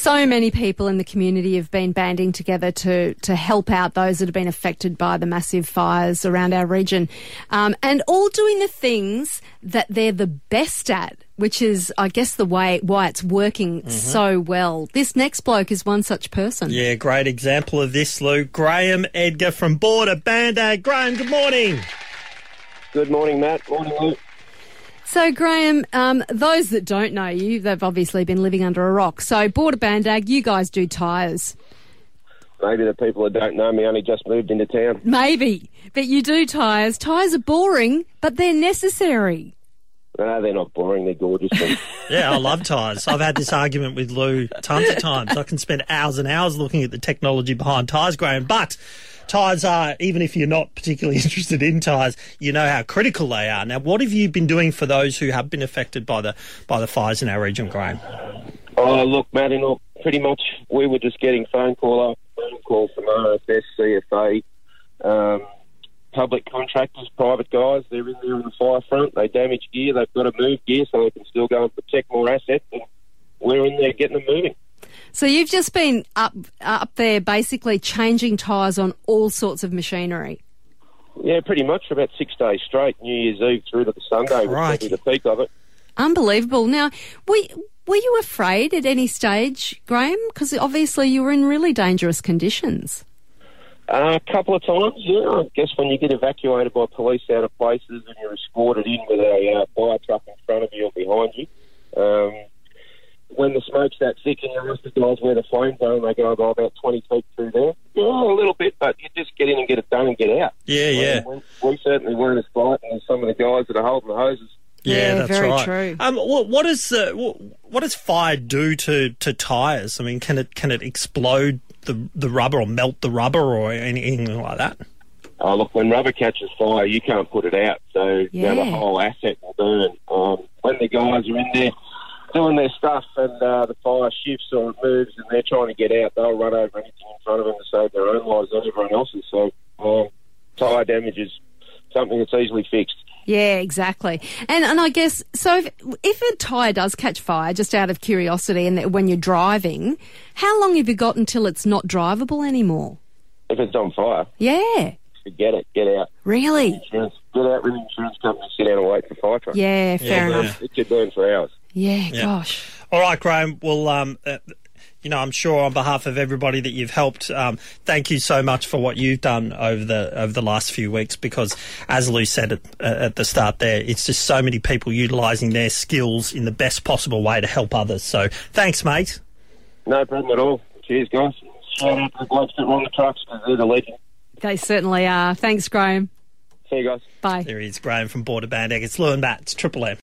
So many people in the community have been banding together to help out those that have been affected by the massive fires around our region, and all doing the things that they're the best at, which is, I guess, why it's working so well. This next bloke is one such person. Yeah, great example of this, Lou. Graham Edgar from Border Band-Aid. Graham, good morning. Good morning, Matt. Morning, Lou. So, Graham, those that don't know you, they've obviously been living under a rock. So, Border Band-Aid, you guys do tyres. Maybe the people that don't know me only just moved into town. Maybe, but you do tyres. Tyres are boring, but they're necessary. No, they're not boring. They're gorgeous. Yeah, I love tyres. I've had this argument with Lou tons of times. I can spend hours and hours looking at the technology behind tyres, Graham. But tyres are, even if you're not particularly interested in tyres, you know how critical they are. Now, what have you been doing for those who have been affected by the fires in our region, Graham? Oh, look, Matt, pretty much we were just getting phone call after phone call from RFS, CFA, public contractors, private guys. They're in there on the fire front. They damage gear. They've got to move gear so they can still go and protect more assets. And we're in there getting them moving. So you've just been up there basically changing tyres on all sorts of machinery. Yeah, pretty much for about 6 days straight, New Year's Eve through to the Sunday, which will be the peak of it. Unbelievable. Now, were you afraid at any stage, Graham? Because obviously you were in really dangerous conditions. A couple of times, yeah. I guess when you get evacuated by police out of places and you're escorted in with a fire truck in front of you or behind you, when the smoke's that thick and you recognise where the flames are and they go about 20 feet through there, yeah, a little bit, but you just get in and get it done and get out. Yeah. We certainly weren't as frightened as some of the guys that are holding the hoses. Yeah, that's very right. True. What does fire do to tyres? I mean, can it explode the rubber or melt the rubber or anything like that? Oh, look, when rubber catches fire, you can't put it out, so the whole asset will burn. When the guys are in there doing their stuff and the fire shifts or it moves and they're trying to get out, they'll run over anything in front of them to save their own lives and everyone else's. So tyre damage is something that's easily fixed. Yeah, exactly. And I guess, so if a tyre does catch fire, just out of curiosity, and when you're driving, how long have you got until it's not drivable anymore? If it's on fire? Yeah. Forget it. Get out. Really? Get out with the insurance company, sit down and wait for fire truck. Yeah, fair enough. It could burn for hours. Yeah, gosh. All right, Graham. Well, I'm sure on behalf of everybody that you've helped, thank you so much for what you've done over the last few weeks, because as Lou said at the start there, it's just so many people utilising their skills in the best possible way to help others. So thanks, mate. No problem at all. Cheers, guys. Shout out to the blokes that run the trucks because they're the legend. They certainly are. Thanks, Graham. See you guys. Bye. There he is, Graham from Border Band-Aid. It's Lou and Matt. It's Triple M.